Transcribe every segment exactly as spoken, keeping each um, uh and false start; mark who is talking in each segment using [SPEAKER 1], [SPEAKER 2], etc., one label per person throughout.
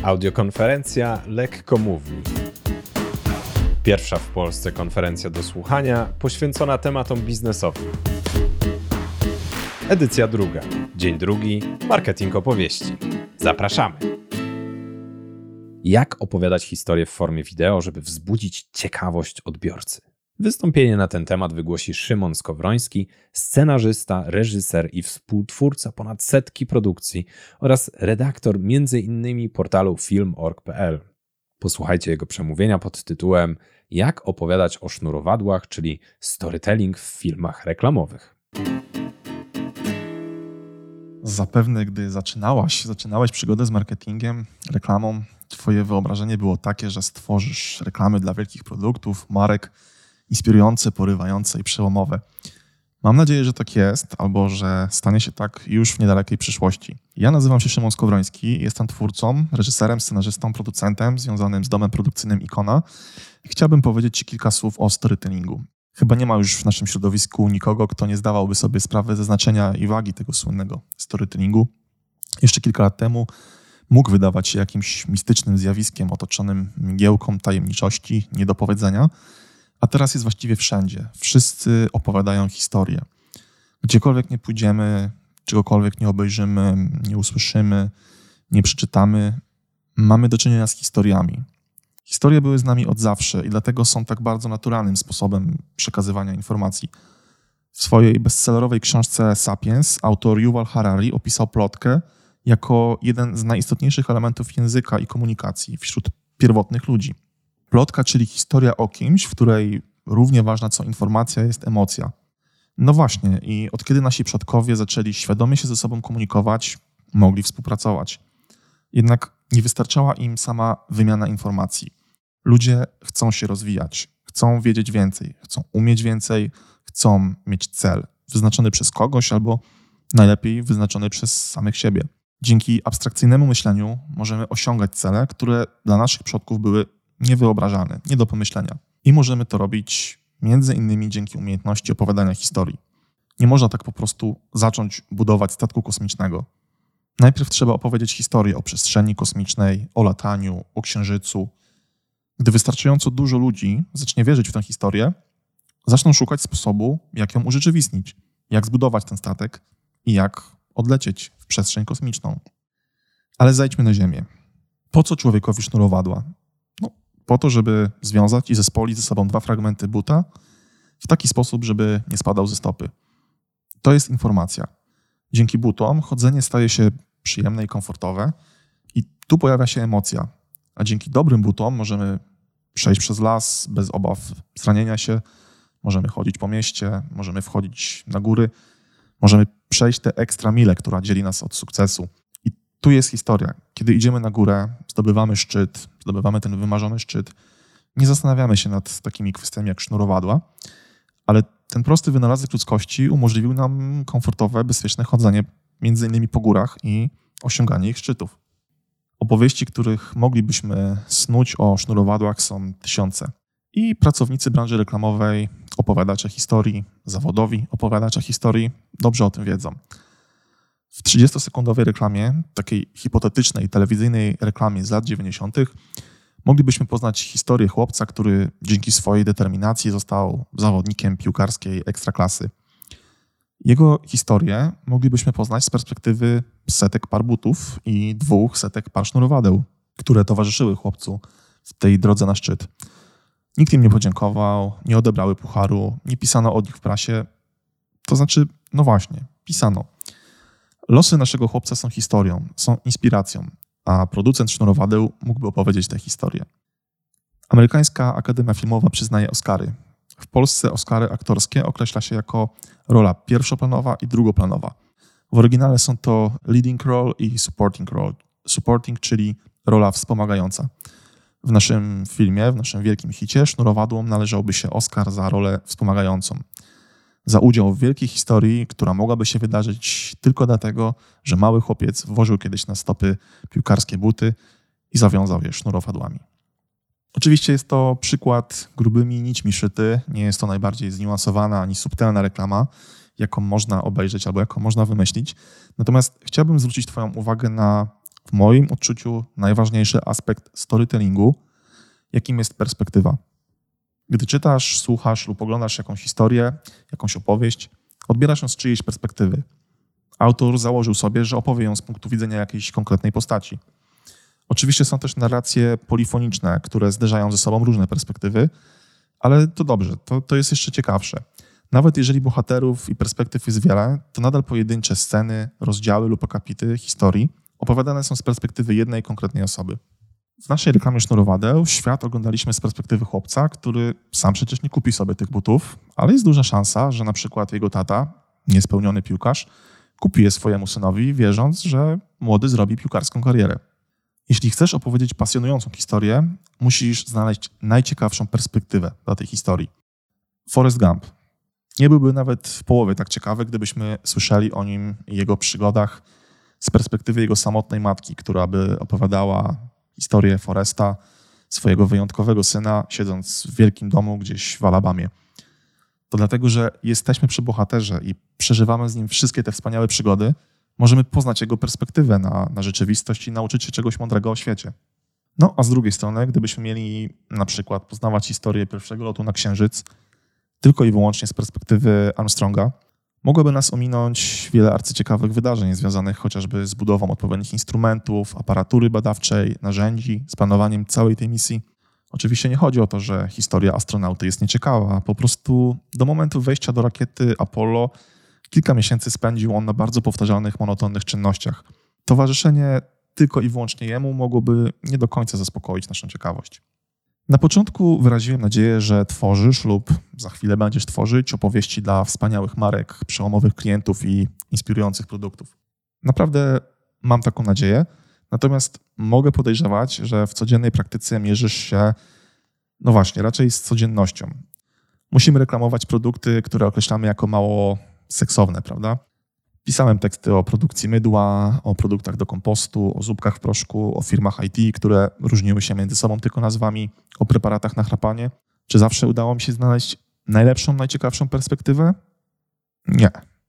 [SPEAKER 1] Audiokonferencja Lekko Mówi. Pierwsza w Polsce konferencja do słuchania poświęcona tematom biznesowym. Edycja druga. Dzień drugi. Marketing opowieści. Zapraszamy. Jak opowiadać historię w formie wideo, żeby wzbudzić ciekawość odbiorcy? Wystąpienie na ten temat wygłosi Szymon Skowroński, scenarzysta, reżyser i współtwórca ponad setki produkcji oraz redaktor między innymi portalu film kropka org kropka p l. Posłuchajcie jego przemówienia pod tytułem Jak opowiadać o sznurowadłach, czyli storytelling w filmach reklamowych.
[SPEAKER 2] Zapewne, gdy zaczynałaś, zaczynałeś przygodę z marketingiem, reklamą, twoje wyobrażenie było takie, że stworzysz reklamy dla wielkich produktów, marek, inspirujące, porywające i przełomowe. Mam nadzieję, że tak jest, albo że stanie się tak już w niedalekiej przyszłości. Ja nazywam się Szymon Skowroński, jestem twórcą, reżyserem, scenarzystą, producentem związanym z domem produkcyjnym Ikona i chciałbym powiedzieć Ci kilka słów o storytellingu. Chyba nie ma już w naszym środowisku nikogo, kto nie zdawałby sobie sprawy ze znaczenia i wagi tego słynnego storytellingu. Jeszcze kilka lat temu mógł wydawać się jakimś mistycznym zjawiskiem otoczonym mgiełką tajemniczości, niedopowiedzenia, a teraz jest właściwie wszędzie. Wszyscy opowiadają historię. Gdziekolwiek nie pójdziemy, czegokolwiek nie obejrzymy, nie usłyszymy, nie przeczytamy, mamy do czynienia z historiami. Historie były z nami od zawsze i dlatego są tak bardzo naturalnym sposobem przekazywania informacji. W swojej bestsellerowej książce Sapiens autor Yuval Harari opisał plotkę jako jeden z najistotniejszych elementów języka i komunikacji wśród pierwotnych ludzi. Plotka, czyli historia o kimś, w której równie ważna co informacja jest emocja. No właśnie, i od kiedy nasi przodkowie zaczęli świadomie się ze sobą komunikować, mogli współpracować. Jednak nie wystarczała im sama wymiana informacji. Ludzie chcą się rozwijać, chcą wiedzieć więcej, chcą umieć więcej, chcą mieć cel wyznaczony przez kogoś albo najlepiej wyznaczony przez samych siebie. Dzięki abstrakcyjnemu myśleniu możemy osiągać cele, które dla naszych przodków były niewyobrażalne, nie do pomyślenia. I możemy to robić między innymi dzięki umiejętności opowiadania historii. Nie można tak po prostu zacząć budować statku kosmicznego. Najpierw trzeba opowiedzieć historię o przestrzeni kosmicznej, o lataniu, o księżycu. Gdy wystarczająco dużo ludzi zacznie wierzyć w tę historię, zaczną szukać sposobu, jak ją urzeczywistnić, jak zbudować ten statek i jak odlecieć w przestrzeń kosmiczną. Ale zejdźmy na Ziemię. Po co człowiekowi sznurowadła? No, po to, żeby związać i zespolić ze sobą dwa fragmenty buta w taki sposób, żeby nie spadał ze stopy. To jest informacja. Dzięki butom chodzenie staje się przyjemne i komfortowe i tu pojawia się emocja. A dzięki dobrym butom możemy przejść przez las bez obaw zranienia się, możemy chodzić po mieście, możemy wchodzić na góry, możemy przejść tę ekstra milę, która dzieli nas od sukcesu. I tu jest historia. Kiedy idziemy na górę, zdobywamy szczyt, zdobywamy ten wymarzony szczyt, nie zastanawiamy się nad takimi kwestiami jak sznurowadła, ale ten prosty wynalazek ludzkości umożliwił nam komfortowe, bezpieczne chodzenie między innymi po górach i osiąganie ich szczytów. Opowieści, których moglibyśmy snuć o sznurowadłach są tysiące. I pracownicy branży reklamowej, opowiadacze historii, zawodowi opowiadacze historii dobrze o tym wiedzą. W trzydziestosekundowej reklamie, takiej hipotetycznej telewizyjnej reklamie z lat dziewięćdziesiątych moglibyśmy poznać historię chłopca, który dzięki swojej determinacji został zawodnikiem piłkarskiej ekstraklasy. Jego historię moglibyśmy poznać z perspektywy setek par butów i dwóch setek par sznurowadeł, które towarzyszyły chłopcu w tej drodze na szczyt. Nikt im nie podziękował, nie odebrały pucharu, nie pisano o nich w prasie. To znaczy, no właśnie, pisano. Losy naszego chłopca są historią, są inspiracją, a producent sznurowadeł mógłby opowiedzieć tę historię. Amerykańska Akademia Filmowa przyznaje Oscary. W Polsce Oscary aktorskie określa się jako rola pierwszoplanowa i drugoplanowa. W oryginale są to leading role i supporting role. Supporting, czyli rola wspomagająca. W naszym filmie, w naszym wielkim hicie sznurowadłom należałby się Oscar za rolę wspomagającą. Za udział w wielkiej historii, która mogłaby się wydarzyć tylko dlatego, że mały chłopiec włożył kiedyś na stopy piłkarskie buty i zawiązał je sznurowadłami. Oczywiście jest to przykład grubymi nićmi szyty, nie jest to najbardziej zniuansowana ani subtelna reklama, jaką można obejrzeć albo jaką można wymyślić. Natomiast chciałbym zwrócić Twoją uwagę na w moim odczuciu najważniejszy aspekt storytellingu, jakim jest perspektywa. Gdy czytasz, słuchasz lub oglądasz jakąś historię, jakąś opowieść, odbierasz ją z czyjejś perspektywy. Autor założył sobie, że opowie ją z punktu widzenia jakiejś konkretnej postaci. Oczywiście są też narracje polifoniczne, które zderzają ze sobą różne perspektywy, ale to dobrze, to, to jest jeszcze ciekawsze. Nawet jeżeli bohaterów i perspektyw jest wiele, to nadal pojedyncze sceny, rozdziały lub akapity historii opowiadane są z perspektywy jednej konkretnej osoby. W naszej reklamie sznurowadeł świat oglądaliśmy z perspektywy chłopca, który sam przecież nie kupi sobie tych butów, ale jest duża szansa, że na przykład jego tata, niespełniony piłkarz, kupi je swojemu synowi, wierząc, że młody zrobi piłkarską karierę. Jeśli chcesz opowiedzieć pasjonującą historię, musisz znaleźć najciekawszą perspektywę dla tej historii. Forrest Gump nie byłby nawet w połowie tak ciekawy, gdybyśmy słyszeli o nim i jego przygodach z perspektywy jego samotnej matki, która by opowiadała historię Forresta, swojego wyjątkowego syna, siedząc w wielkim domu gdzieś w Alabamie. To dlatego, że jesteśmy przy bohaterze i przeżywamy z nim wszystkie te wspaniałe przygody, możemy poznać jego perspektywę na, na rzeczywistość i nauczyć się czegoś mądrego o świecie. No a z drugiej strony, gdybyśmy mieli na przykład poznawać historię pierwszego lotu na Księżyc tylko i wyłącznie z perspektywy Armstronga, mogłoby nas ominąć wiele arcyciekawych wydarzeń związanych chociażby z budową odpowiednich instrumentów, aparatury badawczej, narzędzi, z planowaniem całej tej misji. Oczywiście nie chodzi o to, że historia astronauty jest nieciekawa, po prostu do momentu wejścia do rakiety Apollo kilka miesięcy spędził on na bardzo powtarzalnych, monotonnych czynnościach. Towarzyszenie tylko i wyłącznie jemu mogłoby nie do końca zaspokoić naszą ciekawość. Na początku wyraziłem nadzieję, że tworzysz lub za chwilę będziesz tworzyć opowieści dla wspaniałych marek, przełomowych klientów i inspirujących produktów. Naprawdę mam taką nadzieję, natomiast mogę podejrzewać, że w codziennej praktyce mierzysz się, no właśnie, raczej z codziennością. Musimy reklamować produkty, które określamy jako mało seksowne, prawda? Pisałem teksty o produkcji mydła, o produktach do kompostu, o zupkach w proszku, o firmach I T, które różniły się między sobą tylko nazwami, o preparatach na chrapanie. Czy zawsze udało mi się znaleźć najlepszą, najciekawszą perspektywę? Nie.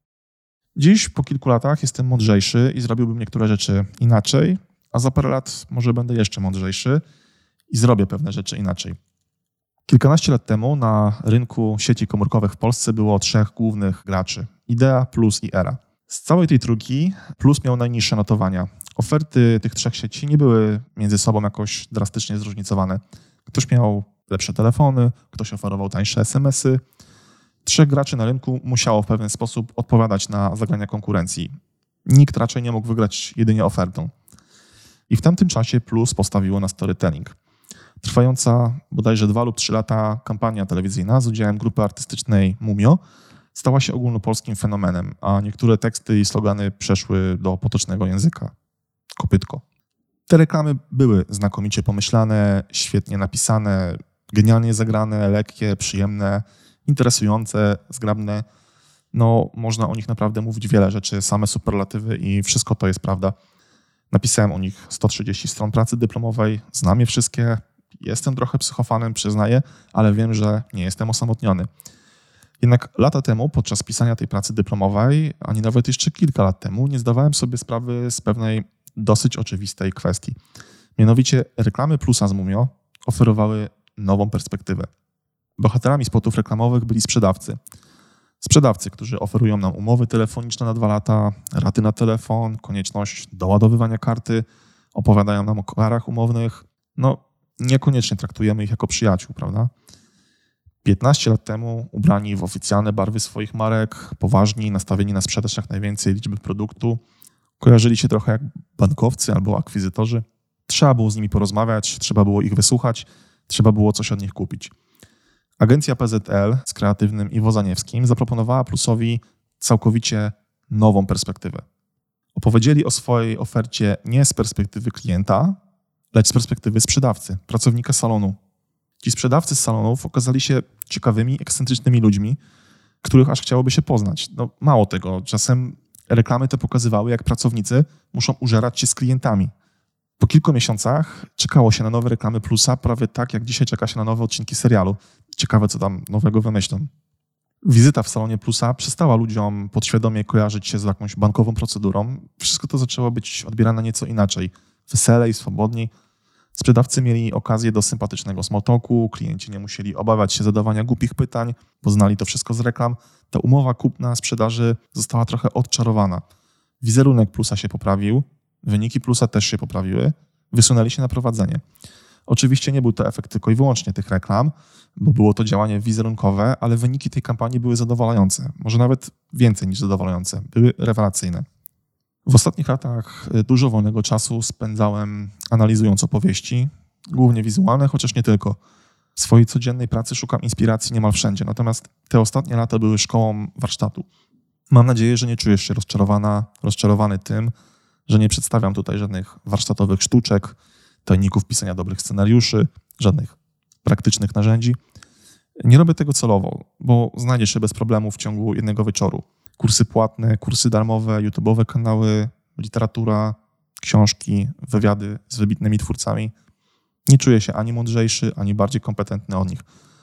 [SPEAKER 2] Dziś, po kilku latach, jestem mądrzejszy i zrobiłbym niektóre rzeczy inaczej, a za parę lat może będę jeszcze mądrzejszy i zrobię pewne rzeczy inaczej. Kilkanaście lat temu na rynku sieci komórkowych w Polsce było trzech głównych graczy: Idea, Plus i Era. Z całej tej trójki Plus miał najniższe notowania. Oferty tych trzech sieci nie były między sobą jakoś drastycznie zróżnicowane. Ktoś miał lepsze telefony, ktoś oferował tańsze es em esy. Trzech graczy na rynku musiało w pewien sposób odpowiadać na zagrania konkurencji. Nikt raczej nie mógł wygrać jedynie ofertą. I w tamtym czasie Plus postawiło na storytelling. Trwająca bodajże dwa lub trzy lata kampania telewizyjna z udziałem grupy artystycznej Mumio stała się ogólnopolskim fenomenem, a niektóre teksty i slogany przeszły do potocznego języka. Kopytko. Te reklamy były znakomicie pomyślane, świetnie napisane, genialnie zagrane, lekkie, przyjemne, interesujące, zgrabne. No, można o nich naprawdę mówić wiele rzeczy, same superlatywy i wszystko to jest prawda. Napisałem o nich sto trzydzieści stron pracy dyplomowej, znam je wszystkie, jestem trochę psychofanem, przyznaję, ale wiem, że nie jestem osamotniony. Jednak lata temu, podczas pisania tej pracy dyplomowej, ani nawet jeszcze kilka lat temu, nie zdawałem sobie sprawy z pewnej dosyć oczywistej kwestii. Mianowicie reklamy Plusa z Mumio oferowały nową perspektywę. Bohaterami spotów reklamowych byli sprzedawcy. Sprzedawcy, którzy oferują nam umowy telefoniczne na dwa lata, raty na telefon, konieczność doładowywania karty, opowiadają nam o karach umownych. No, niekoniecznie traktujemy ich jako przyjaciół, prawda? piętnaście lat temu, ubrani w oficjalne barwy swoich marek, poważni, nastawieni na sprzedaż jak najwięcej liczby produktu, kojarzyli się trochę jak bankowcy albo akwizytorzy. Trzeba było z nimi porozmawiać, trzeba było ich wysłuchać, trzeba było coś od nich kupić. Agencja P Z L z kreatywnym Iwo Zaniewskim zaproponowała Plusowi całkowicie nową perspektywę. Opowiedzieli o swojej ofercie nie z perspektywy klienta, lecz z perspektywy sprzedawcy, pracownika salonu. Ci sprzedawcy z salonów okazali się ciekawymi, ekscentrycznymi ludźmi, których aż chciałoby się poznać. No, mało tego, czasem reklamy te pokazywały, jak pracownicy muszą użerać się z klientami. Po kilku miesiącach czekało się na nowe reklamy Plusa, prawie tak jak dzisiaj czeka się na nowe odcinki serialu. Ciekawe, co tam nowego wymyślą. Wizyta w salonie Plusa przestała ludziom podświadomie kojarzyć się z jakąś bankową procedurą. Wszystko to zaczęło być odbierane nieco inaczej, weselej, swobodniej. Sprzedawcy mieli okazję do sympatycznego small talku, klienci nie musieli obawiać się zadawania głupich pytań, bo znali to wszystko z reklam. Ta umowa kupna sprzedaży została trochę odczarowana. Wizerunek Plusa się poprawił, wyniki Plusa też się poprawiły, wysunęli się na prowadzenie. Oczywiście nie był to efekt tylko i wyłącznie tych reklam, bo było to działanie wizerunkowe, ale wyniki tej kampanii były zadowalające, może nawet więcej niż zadowalające, były rewelacyjne. W ostatnich latach dużo wolnego czasu spędzałem analizując opowieści, głównie wizualne, chociaż nie tylko. W swojej codziennej pracy szukam inspiracji niemal wszędzie, natomiast te ostatnie lata były szkołą warsztatu. Mam nadzieję, że nie czujesz się rozczarowana, rozczarowany tym, że nie przedstawiam tutaj żadnych warsztatowych sztuczek, tajników pisania dobrych scenariuszy, żadnych praktycznych narzędzi. Nie robię tego celowo, bo znajdziesz się bez problemu w ciągu jednego wieczoru. Kursy płatne, kursy darmowe, YouTube'owe kanały, literatura, książki, wywiady z wybitnymi twórcami. Nie czuję się ani mądrzejszy, ani bardziej kompetentny od nich.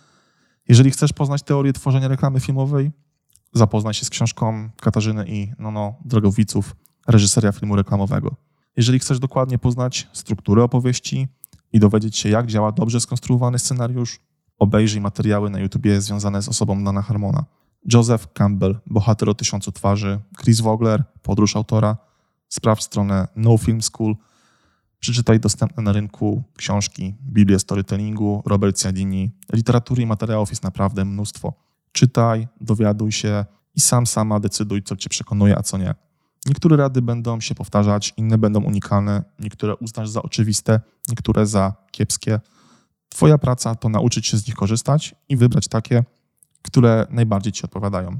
[SPEAKER 2] Jeżeli chcesz poznać teorię tworzenia reklamy filmowej, zapoznaj się z książką Katarzyny i Nono Drogowiców, reżyseria filmu reklamowego. Jeżeli chcesz dokładnie poznać strukturę opowieści i dowiedzieć się, jak działa dobrze skonstruowany scenariusz, obejrzyj materiały na YouTubie związane z osobą Dana Harmona. Joseph Campbell, Bohater o tysiącu twarzy, Chris Vogler, Podróż autora, sprawdź stronę No Film School, przeczytaj dostępne na rynku książki, Biblię storytellingu, Robert Cialdini, literatury i materiałów jest naprawdę mnóstwo. Czytaj, dowiaduj się i sam sama decyduj, co cię przekonuje, a co nie. Niektóre rady będą się powtarzać, inne będą unikalne, niektóre uznasz za oczywiste, niektóre za kiepskie. Twoja praca to nauczyć się z nich korzystać i wybrać takie, które najbardziej ci odpowiadają.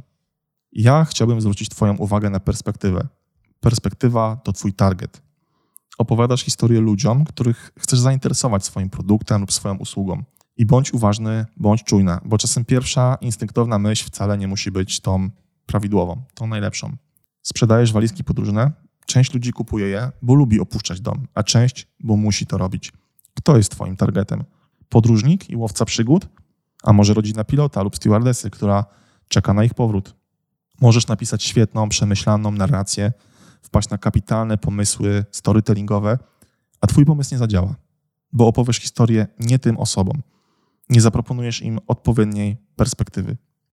[SPEAKER 2] Ja chciałbym zwrócić twoją uwagę na perspektywę. Perspektywa to twój target. Opowiadasz historię ludziom, których chcesz zainteresować swoim produktem lub swoją usługą. I bądź uważny, bądź czujna, bo czasem pierwsza instynktowna myśl wcale nie musi być tą prawidłową, tą najlepszą. Sprzedajesz walizki podróżne, część ludzi kupuje je, bo lubi opuszczać dom, a część, bo musi to robić. Kto jest twoim targetem? Podróżnik i łowca przygód? A może rodzina pilota lub stewardesy, która czeka na ich powrót? Możesz napisać świetną, przemyślaną narrację, wpaść na kapitalne pomysły storytellingowe, a twój pomysł nie zadziała, bo opowiesz historię nie tym osobom. Nie zaproponujesz im odpowiedniej perspektywy.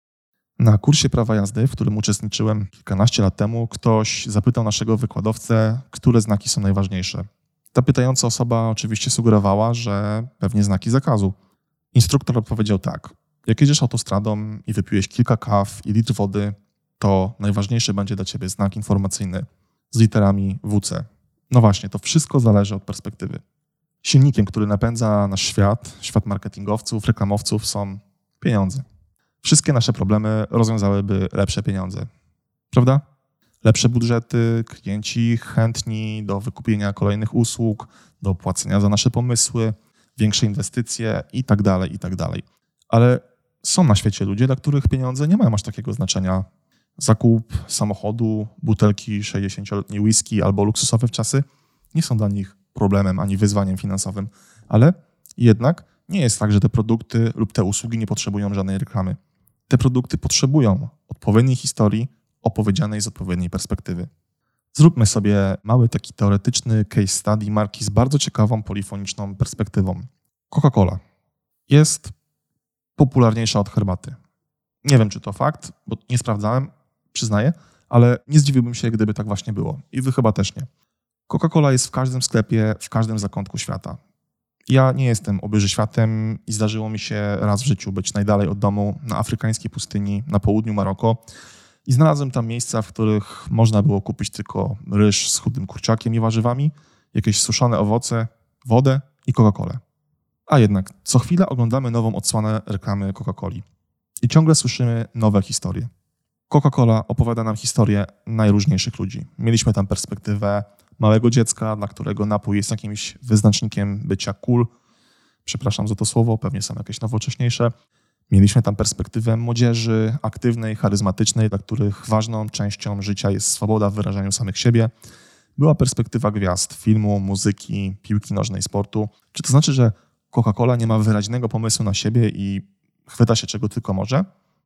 [SPEAKER 2] Na kursie prawa jazdy, w którym uczestniczyłem kilkanaście lat temu, ktoś zapytał naszego wykładowcę, które znaki są najważniejsze. Ta pytająca osoba oczywiście sugerowała, że pewnie znaki zakazu. Instruktor odpowiedział tak. Jak jedziesz autostradą i wypiłeś kilka kaw i litr wody, to najważniejszy będzie dla ciebie znak informacyjny z literami W C. No właśnie, to wszystko zależy od perspektywy. Silnikiem, który napędza nasz świat, świat marketingowców, reklamowców są pieniądze. Wszystkie nasze problemy rozwiązałyby lepsze pieniądze. Prawda? Lepsze budżety, klienci chętni do wykupienia kolejnych usług, do płacenia za nasze pomysły, większe inwestycje i tak dalej, i tak dalej. Ale są na świecie ludzie, dla których pieniądze nie mają aż takiego znaczenia. Zakup samochodu, butelki sześćdziesięcioletniej whisky albo luksusowe wczasy nie są dla nich problemem ani wyzwaniem finansowym, ale jednak nie jest tak, że te produkty lub te usługi nie potrzebują żadnej reklamy. Te produkty potrzebują odpowiedniej historii opowiedzianej z odpowiedniej perspektywy. Zróbmy sobie mały taki teoretyczny case study marki z bardzo ciekawą polifoniczną perspektywą. Coca-Cola jest popularniejsza od herbaty. Nie wiem, czy to fakt, bo nie sprawdzałem, przyznaję, ale nie zdziwiłbym się, gdyby tak właśnie było. I wy chyba też nie. Coca-Cola jest w każdym sklepie, w każdym zakątku świata. Ja nie jestem obyży światem i zdarzyło mi się raz w życiu być najdalej od domu na afrykańskiej pustyni na południu Maroko i znalazłem tam miejsca, w których można było kupić tylko ryż z chudym kurczakiem i warzywami, jakieś suszone owoce, wodę i Coca-Colę. A jednak co chwilę oglądamy nową odsłonę reklamy Coca-Coli i ciągle słyszymy nowe historie. Coca-Cola opowiada nam historię najróżniejszych ludzi. Mieliśmy tam perspektywę małego dziecka, dla którego napój jest jakimś wyznacznikiem bycia cool. Przepraszam za to słowo, pewnie są jakieś nowocześniejsze. Mieliśmy tam perspektywę młodzieży, aktywnej, charyzmatycznej, dla których ważną częścią życia jest swoboda w wyrażaniu samych siebie. Była perspektywa gwiazd, filmu, muzyki, piłki nożnej, sportu. Czy to znaczy, że Coca-Cola nie ma wyraźnego pomysłu na siebie i chwyta się czego tylko może?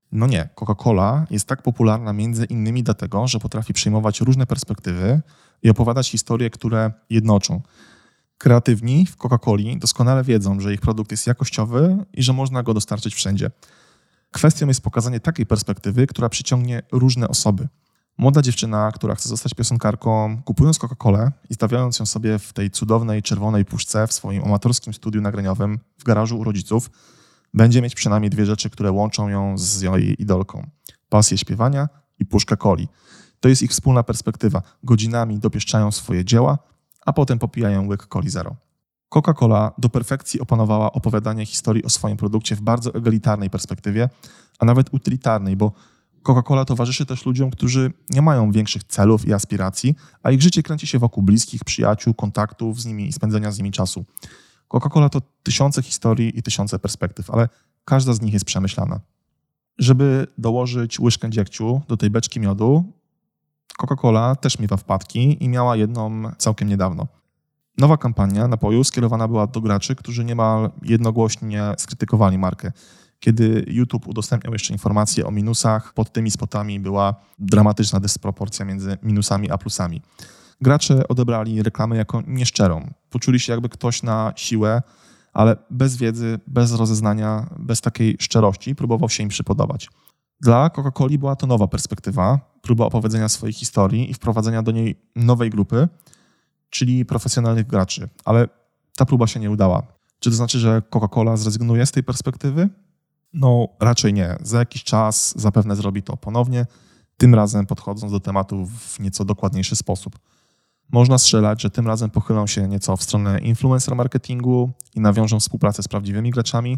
[SPEAKER 2] No nie, Coca-Cola jest tak popularna między innymi dlatego, że potrafi przyjmować różne perspektywy i opowiadać historie, które jednoczą. Kreatywni w Coca-Coli doskonale wiedzą, że ich produkt jest jakościowy i że można go dostarczyć wszędzie. Kwestią jest pokazanie takiej perspektywy, która przyciągnie różne osoby. Młoda dziewczyna, która chce zostać piosenkarką, kupując Coca-Colę i stawiając ją sobie w tej cudownej czerwonej puszce w swoim amatorskim studiu nagraniowym w garażu u rodziców, będzie mieć przynajmniej dwie rzeczy, które łączą ją z jej idolką. Pasję śpiewania i puszkę coli. To jest ich wspólna perspektywa. Godzinami dopieszczają swoje dzieła, a potem popijają łyk coli zero. Coca-Cola do perfekcji opanowała opowiadanie historii o swoim produkcie w bardzo egalitarnej perspektywie, a nawet utylitarnej, bo Coca-Cola towarzyszy też ludziom, którzy nie mają większych celów i aspiracji, a ich życie kręci się wokół bliskich, przyjaciół, kontaktów z nimi i spędzenia z nimi czasu. Coca-Cola to tysiące historii i tysiące perspektyw, ale każda z nich jest przemyślana. Żeby dołożyć łyżkę dziegciu do tej beczki miodu, Coca-Cola też miewa wpadki i miała jedną całkiem niedawno. Nowa kampania napoju skierowana była do graczy, którzy niemal jednogłośnie skrytykowali markę. Kiedy YouTube udostępniał jeszcze informacje o minusach, pod tymi spotami była dramatyczna dysproporcja między minusami a plusami. Gracze odebrali reklamę jako nieszczerą. Poczuli się, jakby ktoś na siłę, ale bez wiedzy, bez rozeznania, bez takiej szczerości próbował się im przypodobać. Dla Coca-Coli była to nowa perspektywa, próba opowiedzenia swojej historii i wprowadzenia do niej nowej grupy, czyli profesjonalnych graczy. Ale ta próba się nie udała. Czy to znaczy, że Coca-Cola zrezygnuje z tej perspektywy? No raczej nie. Za jakiś czas zapewne zrobi to ponownie, tym razem podchodząc do tematu w nieco dokładniejszy sposób. Można strzelać, że tym razem pochylą się nieco w stronę influencer marketingu i nawiążą współpracę z prawdziwymi graczami,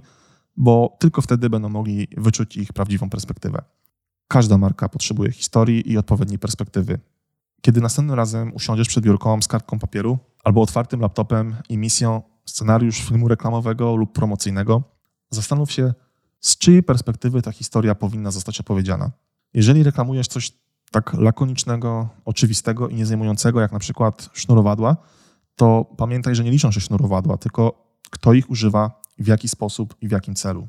[SPEAKER 2] bo tylko wtedy będą mogli wyczuć ich prawdziwą perspektywę. Każda marka potrzebuje historii i odpowiedniej perspektywy. Kiedy następnym razem usiądziesz przed biurką z kartką papieru albo otwartym laptopem i misją scenariusz filmu reklamowego lub promocyjnego, zastanów się, z czyjej perspektywy ta historia powinna zostać opowiedziana. Jeżeli reklamujesz coś tak lakonicznego, oczywistego i niezajmującego, jak na przykład sznurowadła, to pamiętaj, że nie liczą się sznurowadła, tylko kto ich używa, w jaki sposób i w jakim celu.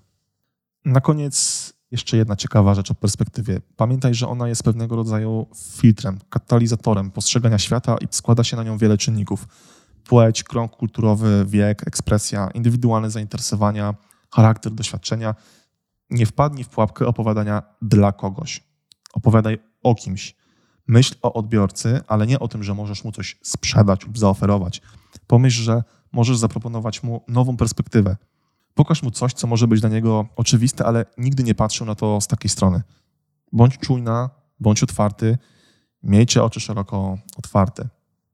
[SPEAKER 2] Na koniec jeszcze jedna ciekawa rzecz o perspektywie. Pamiętaj, że ona jest pewnego rodzaju filtrem, katalizatorem postrzegania świata i składa się na nią wiele czynników. Płeć, krąg kulturowy, wiek, ekspresja, indywidualne zainteresowania, charakter, doświadczenia. Nie wpadnij w pułapkę opowiadania dla kogoś. Opowiadaj o kimś. Myśl o odbiorcy, ale nie o tym, że możesz mu coś sprzedać lub zaoferować. Pomyśl, że możesz zaproponować mu nową perspektywę. Pokaż mu coś, co może być dla niego oczywiste, ale nigdy nie patrzył na to z takiej strony. Bądź czujna, bądź otwarty, miejcie oczy szeroko otwarte.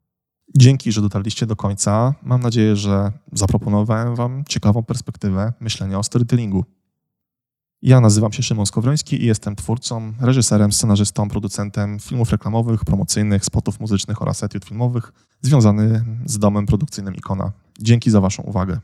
[SPEAKER 2] Dzięki, że dotarliście do końca. Mam nadzieję, że zaproponowałem wam ciekawą perspektywę myślenia o storytellingu. Ja nazywam się Szymon Skowroński i jestem twórcą, reżyserem, scenarzystą, producentem filmów reklamowych, promocyjnych, spotów muzycznych oraz etiud filmowych, związany z domem produkcyjnym Ikona. Dzięki za waszą uwagę.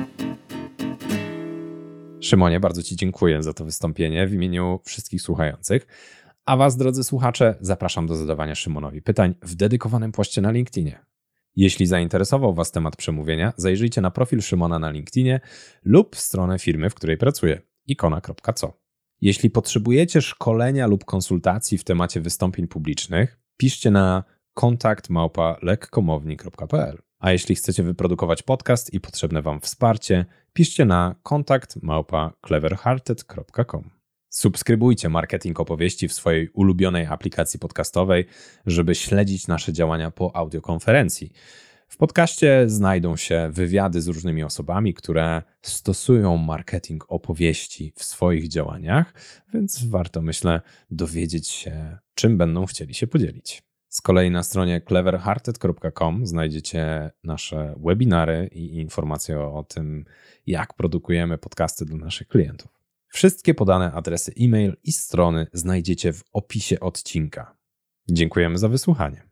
[SPEAKER 1] Szymonie, bardzo ci dziękuję za to wystąpienie w imieniu wszystkich słuchających. A was, drodzy słuchacze, zapraszam do zadawania Szymonowi pytań w dedykowanym poście na LinkedInie. Jeśli zainteresował was temat przemówienia, zajrzyjcie na profil Szymona na LinkedInie lub stronę firmy, w której pracuję, ikona kropka co. Jeśli potrzebujecie szkolenia lub konsultacji w temacie wystąpień publicznych, piszcie na kontakt małpa lekkomowni kropka p l. A jeśli chcecie wyprodukować podcast i potrzebne wam wsparcie, piszcie na kontakt małpa cleverhearted kropka com. Subskrybujcie Marketing Opowieści w swojej ulubionej aplikacji podcastowej, żeby śledzić nasze działania po audiokonferencji. W podcaście znajdą się wywiady z różnymi osobami, które stosują marketing opowieści w swoich działaniach, więc warto, myślę, dowiedzieć się, czym będą chcieli się podzielić. Z kolei na stronie cleverhearted kropka com znajdziecie nasze webinary i informacje o tym, jak produkujemy podcasty dla naszych klientów. Wszystkie podane adresy e-mail i strony znajdziecie w opisie odcinka. Dziękujemy za wysłuchanie.